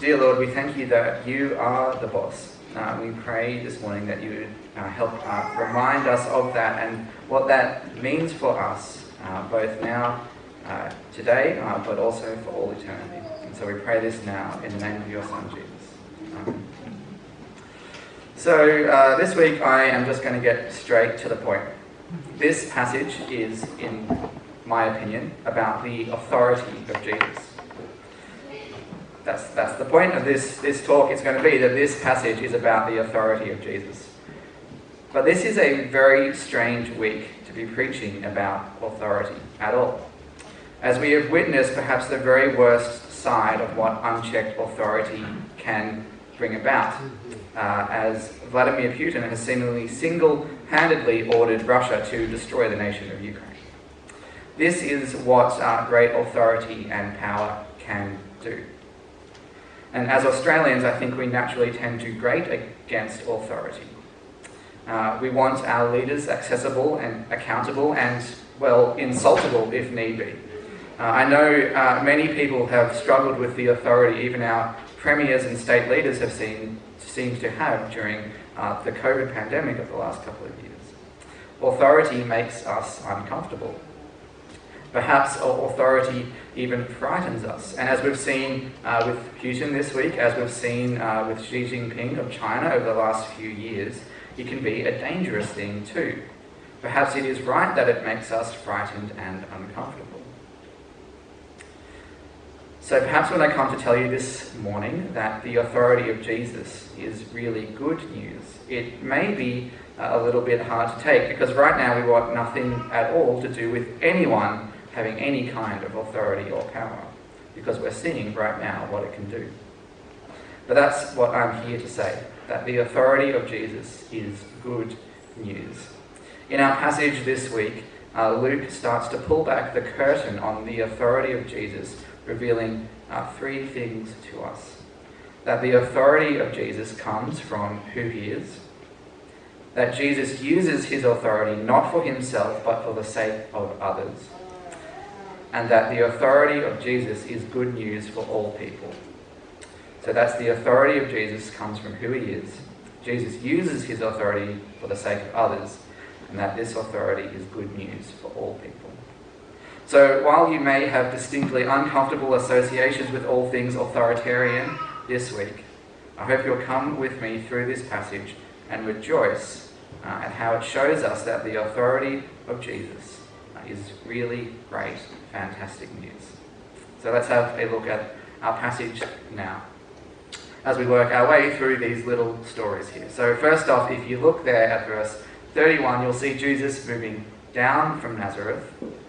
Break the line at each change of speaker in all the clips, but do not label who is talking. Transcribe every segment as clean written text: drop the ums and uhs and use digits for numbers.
Dear Lord, we thank you that you are the boss. We pray this morning that you would help remind us of that and what that means for us, both now, today, but also for all eternity. And so we pray this now in the name of your Son, Jesus. Amen. So this week I am just going to get straight to the point. This passage is, in my opinion, about the authority of Jesus. That's the point of this talk. It's going to be that this passage is about the authority of Jesus. But this is a very strange week to be preaching about authority at all, as we have witnessed perhaps the very worst side of what unchecked authority can bring about, as Vladimir Putin has seemingly single-handedly ordered Russia to destroy the nation of Ukraine. This is what great authority and power can do. And as Australians, I think we naturally tend to grate against authority. We want our leaders accessible and accountable and, well, insultable if need be. I know many people have struggled with the authority even our premiers and state leaders have seemed to have during the COVID pandemic of the last couple of years. Authority makes us uncomfortable. Perhaps authority even frightens us. And as we've seen with Putin this week, as we've seen with Xi Jinping of China over the last few years, it can be a dangerous thing too. Perhaps it is right that it makes us frightened and uncomfortable. So perhaps when I come to tell you this morning that the authority of Jesus is really good news, it may be a little bit hard to take, because right now we want nothing at all to do with anyone having any kind of authority or power, because we're seeing right now what it can do. But that's what I'm here to say, that the authority of Jesus is good news. In our passage this week, Luke starts to pull back the curtain on the authority of Jesus, revealing three things to us. That the authority of Jesus comes from who he is, that Jesus uses his authority not for himself but for the sake of others, and that the authority of Jesus is good news for all people. So that's the authority of Jesus comes from who he is. Jesus uses his authority for the sake of others, and that this authority is good news for all people. So while you may have distinctly uncomfortable associations with all things authoritarian this week, I hope you'll come with me through this passage and rejoice at how it shows us that the authority of Jesus is really great, fantastic news. So let's have a look at our passage now, as we work our way through these little stories here. So first off, if you look there at verse 31, you'll see Jesus moving down from Nazareth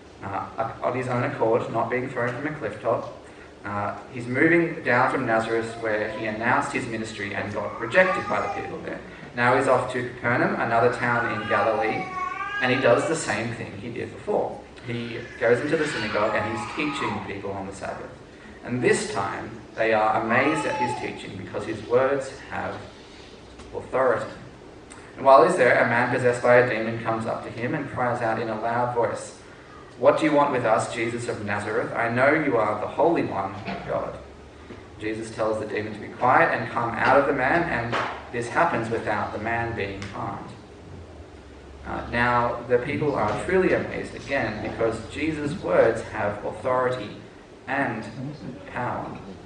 on his own accord, not being thrown from a cliff top. He's moving down from Nazareth, where he announced his ministry and got rejected by the people there. Now he's off to Capernaum, another town in Galilee, and he does the same thing he did before. He goes into the synagogue and he's teaching people on the Sabbath. And this time, they are amazed at his teaching because his words have authority. And while he's there, a man possessed by a demon comes up to him and cries out in a loud voice, "What do you want with us, Jesus of Nazareth? I know you are the Holy One of God." Jesus tells the demon to be quiet and come out of the man, and this happens without the man being harmed. Now, the people are truly amazed again because Jesus' words have authority and power.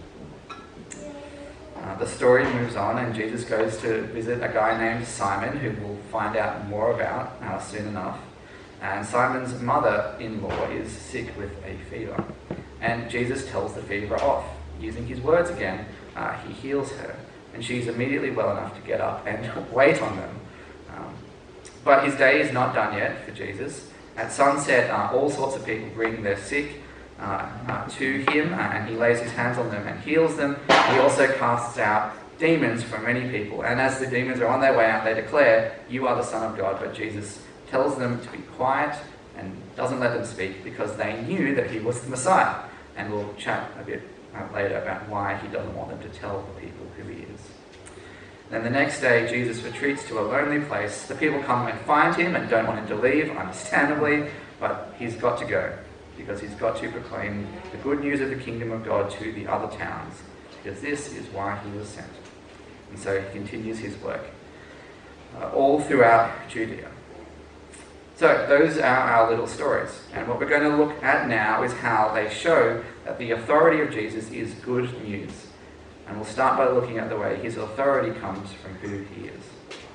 The story moves on, and Jesus goes to visit a guy named Simon, who we'll find out more about soon enough. And Simon's mother-in-law is sick with a fever. And Jesus tells the fever off. Using his words again, he heals her. And she's immediately well enough to get up and wait on them. But his day is not done yet for Jesus. At sunset, all sorts of people bring their sick to him, and he lays his hands on them and heals them. He also casts out demons from many people. And as the demons are on their way out, they declare, "You are the Son of God." But Jesus tells them to be quiet and doesn't let them speak because they knew that he was the Messiah. And we'll chat a bit later about why he doesn't want them to tell the people who he is. Then the next day, Jesus retreats to a lonely place. The people come and find him and don't want him to leave, understandably, but he's got to go because he's got to proclaim the good news of the kingdom of God to the other towns. because this is why he was sent. And so he continues his work all throughout Judea. So those are our little stories. And what we're going to look at now is how they show that the authority of Jesus is good news. And we'll start by looking at the way his authority comes from who he is.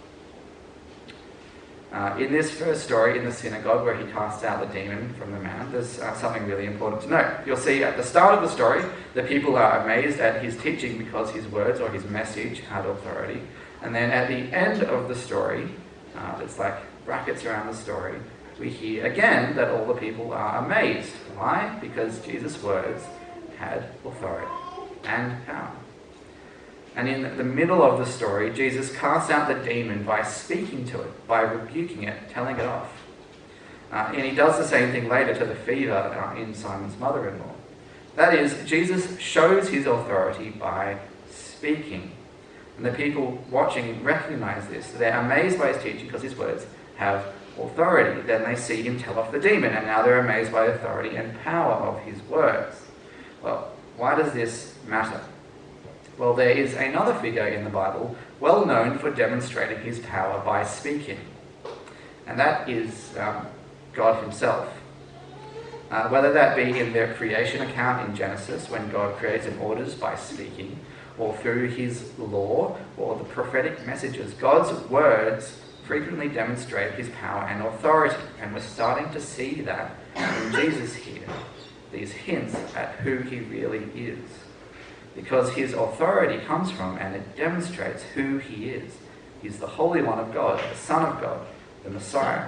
In this first story, in the synagogue where he casts out the demon from the man, there's something really important to note. You'll see at the start of the story, the people are amazed at his teaching because his words or his message had authority. And then at the end of the story, there's like brackets around the story, we hear again that all the people are amazed. Why? Because Jesus' words had authority and power. And in the middle of the story, Jesus casts out the demon by speaking to it, by rebuking it, telling it off. And he does the same thing later to the fever in Simon's mother-in-law. That is, Jesus shows his authority by speaking. And the people watching recognize this. They're amazed by his teaching because his words have authority. Then they see him tell off the demon, and now they're amazed by the authority and power of his words. Well, why does this matter? Well, there is another figure in the Bible well known for demonstrating his power by speaking. And that is God himself. Whether that be in the creation account in Genesis, when God creates and orders by speaking, or through his law, or the prophetic messages, God's words frequently demonstrate his power and authority. And we're starting to see that in Jesus here, these hints at who he really is. Because his authority comes from and it demonstrates who he is. He's the Holy One of God, the Son of God, the Messiah.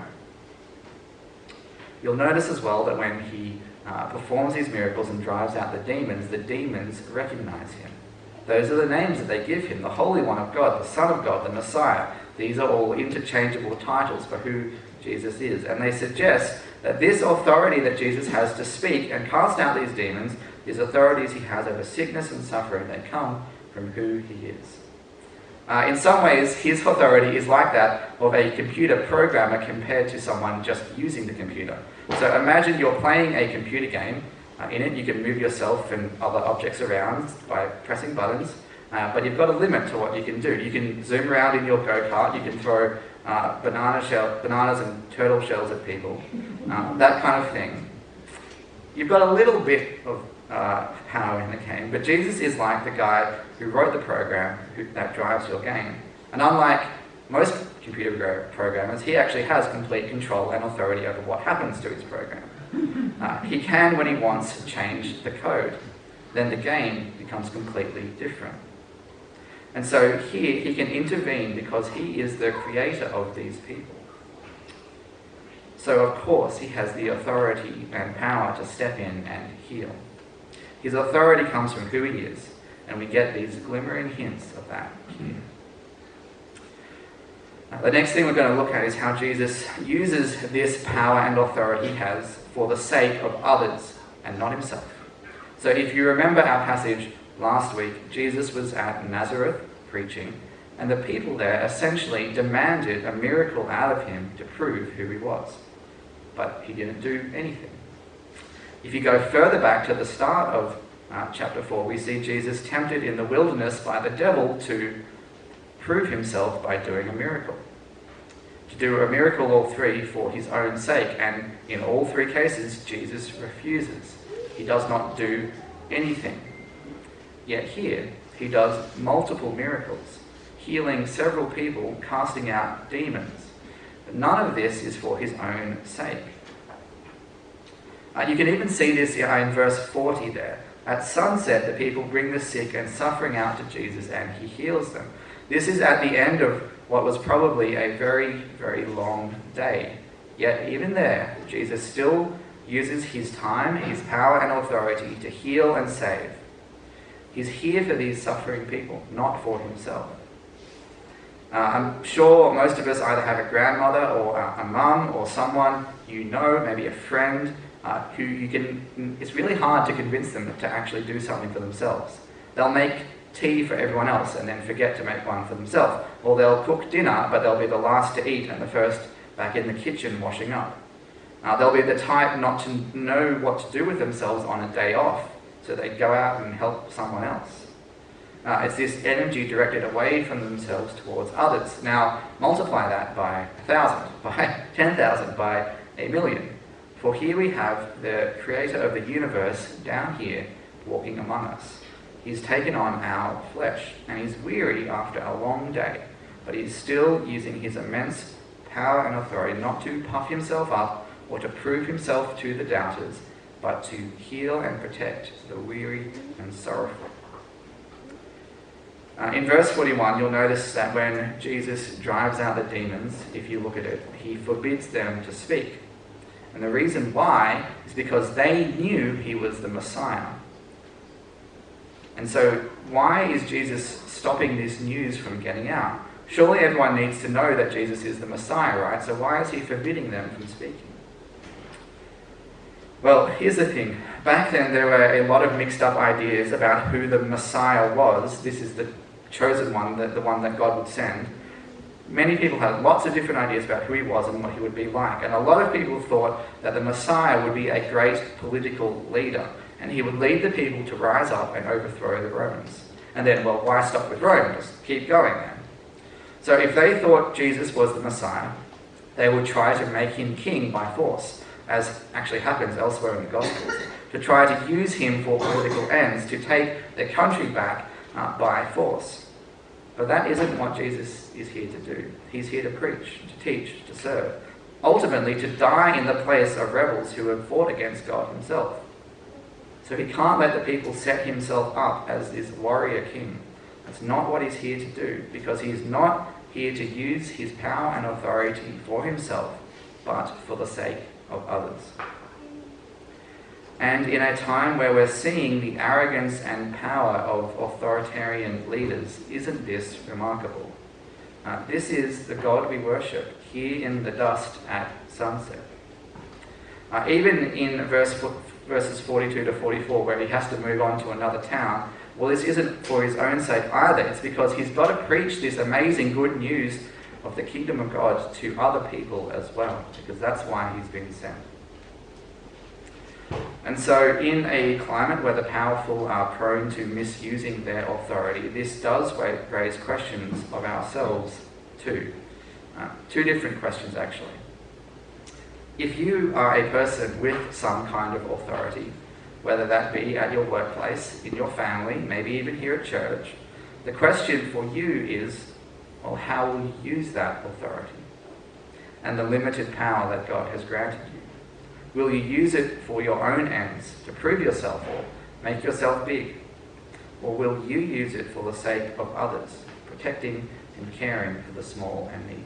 You'll notice as well that when he performs these miracles and drives out the demons recognize him. Those are the names that they give him: the Holy One of God, the Son of God, the Messiah. These are all interchangeable titles for who Jesus is. And they suggest that this authority that Jesus has to speak and cast out these demons, these authorities he has over sickness and suffering, they come from who he is. In some ways, his authority is like that of a computer programmer compared to someone just using the computer. So imagine you're playing a computer game. In it, you can move yourself and other objects around by pressing buttons, but you've got a limit to what you can do. You can zoom around in your go-kart, you can throw bananas and turtle shells at people, that kind of thing. You've got a little bit of power in the game, but Jesus is like the guy who wrote the program that drives your game. And unlike most computer programmers, he actually has complete control and authority over what happens to his program. He can, when he wants, change the code. Then the game becomes completely different. And so here he can intervene because he is the creator of these people. So of course he has the authority and power to step in and heal. His authority comes from who he is, and we get these glimmering hints of that here. The next thing we're going to look at is how Jesus uses this power and authority he has for the sake of others and not himself. So if you remember our passage last week, Jesus was at Nazareth preaching, and the people there essentially demanded a miracle out of him to prove who he was. But he didn't do anything. If you go further back to the start of chapter 4, we see Jesus tempted in the wilderness by the devil to prove himself by doing a miracle. To do a miracle all three for his own sake, and in all three cases Jesus refuses. He does not do anything. Yet here he does multiple miracles, healing several people, casting out demons. But none of this is for his own sake. You can even see this in verse 40 there. At sunset, the people bring the sick and suffering out to Jesus, and he heals them. This is at the end of what was probably a very, very long day. Yet even there, Jesus still uses his time, his power and authority to heal and save. He's here for these suffering people, not for himself. I'm sure most of us either have a grandmother or a mum or someone you know, maybe a friend, who it's really hard to convince them to actually do something for themselves. They'll make tea for everyone else and then forget to make one for themselves. Or they'll cook dinner, but they'll be the last to eat and the first back in the kitchen washing up. They'll be the type not to know what to do with themselves on a day off, so they go out and help someone else. It's this energy directed away from themselves towards others. Now, multiply that by 1,000, by 10,000, by 1,000,000. For here we have the creator of the universe down here walking among us. He's taken on our flesh, and he's weary after a long day, but he's still using his immense power and authority not to puff himself up or to prove himself to the doubters, but to heal and protect the weary and sorrowful. In verse 41, you'll notice that when Jesus drives out the demons, if you look at it, he forbids them to speak. And the reason why is because they knew he was the Messiah. And so why is Jesus stopping this news from getting out? Surely everyone needs to know that Jesus is the Messiah, right? So why is he forbidding them from speaking? Well, here's the thing. Back then there were a lot of mixed up ideas about who the Messiah was. This is the chosen one, the one that God would send. Many people had lots of different ideas about who he was and what he would be like. And a lot of people thought that the Messiah would be a great political leader, and he would lead the people to rise up and overthrow the Romans. And then, well, why stop with Rome? Just keep going then. So if they thought Jesus was the Messiah, they would try to make him king by force, as actually happens elsewhere in the Gospels, to try to use him for political ends, to take their country back by force. But that isn't what Jesus is here to do. He's here to preach, to teach, to serve. Ultimately, to die in the place of rebels who have fought against God himself. So he can't let the people set himself up as this warrior king. That's not what he's here to do, because he's not here to use his power and authority for himself, but for the sake of others. And in a time where we're seeing the arrogance and power of authoritarian leaders, isn't this remarkable? This is the God we worship here in the dust at sunset. Even in verses 42 to 44, where he has to move on to another town, well, this isn't for his own sake either. It's because he's got to preach this amazing good news of the kingdom of God to other people as well, because that's why he's been sent. And so in a climate where the powerful are prone to misusing their authority, this does raise questions of ourselves too. Two different questions actually. If you are a person with some kind of authority, whether that be at your workplace, in your family, maybe even here at church, the question for you is, well, how will you use that authority and the limited power that God has granted you? Will you use it for your own ends, to prove yourself or make yourself big? Or will you use it for the sake of others, protecting and caring for the small and needy?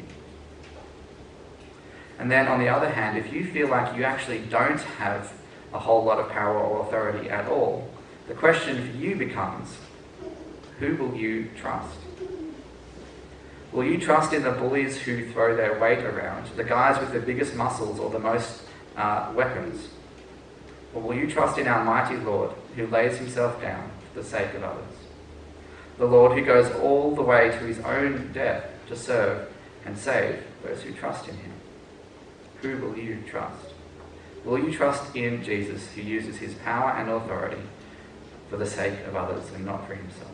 And then on the other hand, if you feel like you actually don't have a whole lot of power or authority at all, the question for you becomes, who will you trust? Will you trust in the bullies who throw their weight around, the guys with the biggest muscles or the most weapons? Or will you trust in our mighty Lord who lays himself down for the sake of others? The Lord who goes all the way to his own death to serve and save those who trust in him. Who will you trust? Will you trust in Jesus who uses his power and authority for the sake of others and not for himself?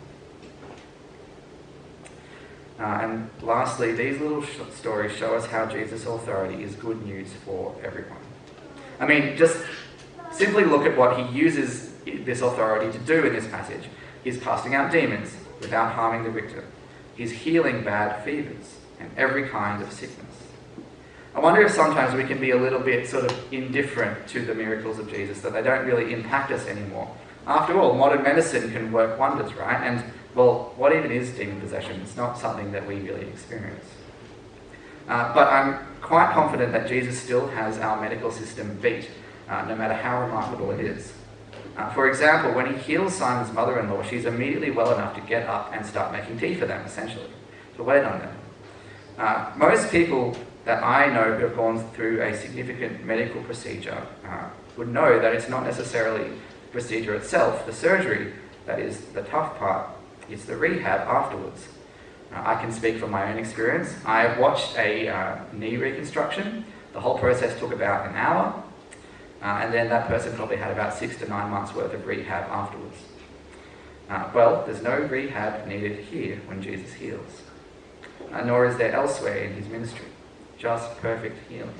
And lastly, these little stories show us how Jesus' authority is good news for everyone. I mean, just simply look at what he uses this authority to do in this passage. He's casting out demons without harming the victim. He's healing bad fevers and every kind of sickness. I wonder if sometimes we can be a little bit sort of indifferent to the miracles of Jesus, that they don't really impact us anymore. After all, modern medicine can work wonders, right? And, well, what even is demon possession? It's not something that we really experience. But I'm quite confident that Jesus still has our medical system beat, no matter how remarkable it is. For example, when he heals Simon's mother-in-law, she's immediately well enough to get up and start making tea for them, essentially, to wait on them. Most people that I know who have gone through a significant medical procedure would know that it's not necessarily the procedure itself, the surgery, that is the tough part. It's the rehab afterwards. I can speak from my own experience. I watched a knee reconstruction. The whole process took about an hour, and then that person probably had about 6 to 9 months worth of rehab afterwards. Well, there's no rehab needed here when Jesus heals, nor is there elsewhere in his ministry, just perfect healing.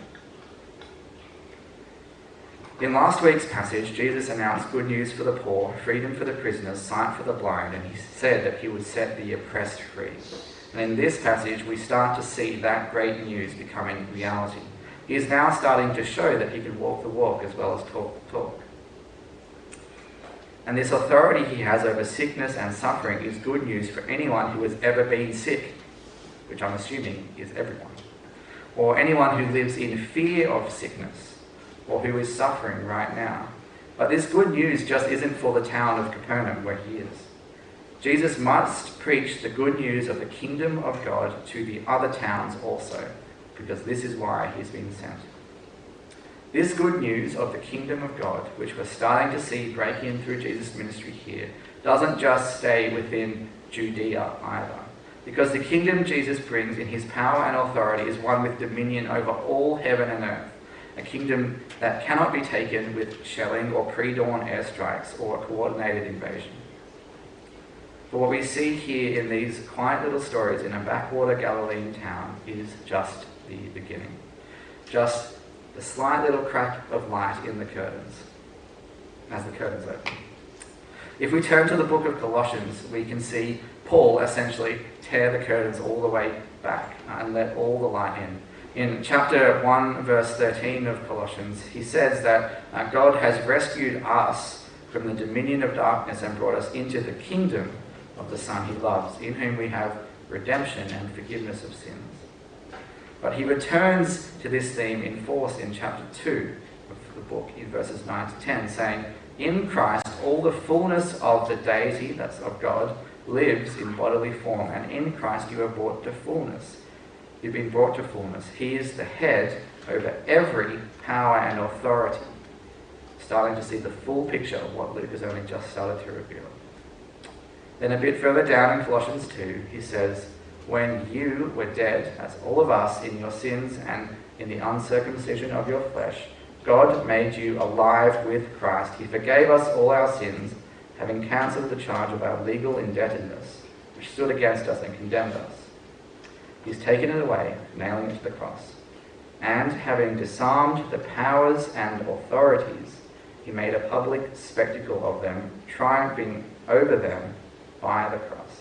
In last week's passage, Jesus announced good news for the poor, freedom for the prisoners, sight for the blind, and he said that he would set the oppressed free. And in this passage, we start to see that great news becoming reality. He is now starting to show that he can walk the walk as well as talk the talk. And this authority he has over sickness and suffering is good news for anyone who has ever been sick, which I'm assuming is everyone, or anyone who lives in fear of sickness, or who is suffering right now. But this good news just isn't for the town of Capernaum where he is. Jesus must preach the good news of the kingdom of God to the other towns also, because this is why he's been sent. This good news of the kingdom of God, which we're starting to see break in through Jesus' ministry here, doesn't just stay within Judea either, because the kingdom Jesus brings in his power and authority is one with dominion over all heaven and earth, a kingdom that cannot be taken with shelling or pre-dawn airstrikes or a coordinated invasion. But what we see here in these quiet little stories in a backwater Galilean town is just the beginning. Just the slight little crack of light in the curtains, as the curtains open. If we turn to the book of Colossians, we can see Paul essentially tear the curtains all the way back and let all the light in. In chapter 1, verse 13 of Colossians, he says that God has rescued us from the dominion of darkness and brought us into the kingdom of the Son he loves, in whom we have redemption and forgiveness of sins. But he returns to this theme in force in chapter 2 of the book, in verses 9 to 10, saying, "In Christ all the fullness of the deity, that's of God, lives in bodily form, and in Christ you are brought to fullness." You've been brought to fullness. He is the head over every power and authority. Starting to see the full picture of what Luke has only just started to reveal. Then a bit further down in Colossians 2, he says, "When you were dead, as all of us, in your sins and in the uncircumcision of your flesh, God made you alive with Christ. He forgave us all our sins, having cancelled the charge of our legal indebtedness, which stood against us and condemned us. He's taken it away, nailing it to the cross. And having disarmed the powers and authorities, he made a public spectacle of them, triumphing over them by the cross."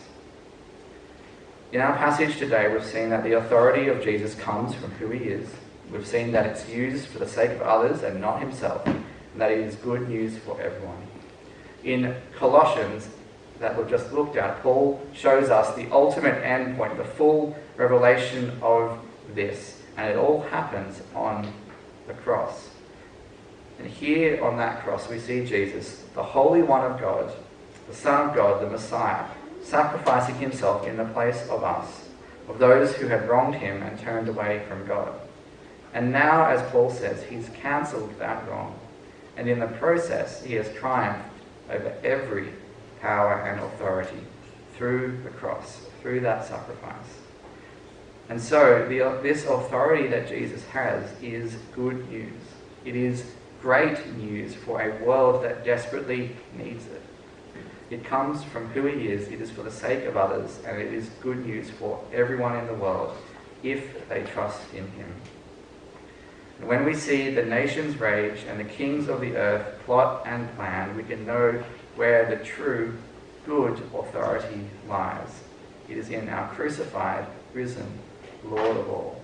In our passage today, we've seen that the authority of Jesus comes from who he is. We've seen that it's used for the sake of others and not himself, and that it is good news for everyone. In Colossians, that we've just looked at, Paul shows us the ultimate end point, the full revelation of this, and it all happens on the cross. And here on that cross we see Jesus, the Holy One of God, the Son of God, the Messiah, sacrificing himself in the place of us, of those who had wronged him and turned away from God. And now, as Paul says, he's cancelled that wrong, and in the process he has triumphed over every power and authority through the cross, through that sacrifice. And so this authority that Jesus has is good news. It is great news for a world that desperately needs it. It comes from who he is, it is for the sake of others, and it is good news for everyone in the world if they trust in him. And when we see the nations rage and the kings of the earth plot and plan, we can know where the true good authority lies. It is in our crucified, risen Lord of all.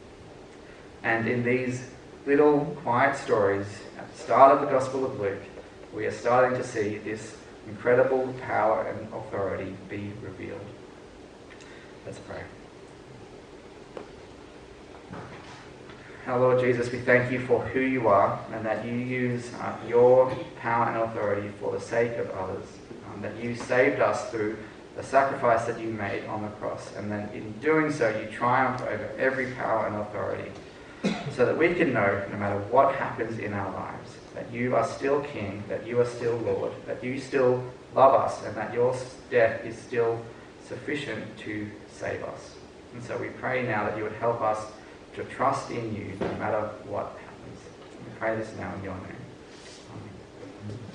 And in these little quiet stories at the start of the Gospel of Luke, we are starting to see this incredible power and authority be revealed. Let's pray. Our Lord Jesus, we thank you for who you are and that you use your power and authority for the sake of others, that you saved us through the sacrifice that you made on the cross, and that in doing so you triumph over every power and authority, so that we can know, no matter what happens in our lives, that you are still King, that you are still Lord, that you still love us, and that your death is still sufficient to save us. And so we pray now that you would help us to trust in you no matter what happens. We pray this now in your name.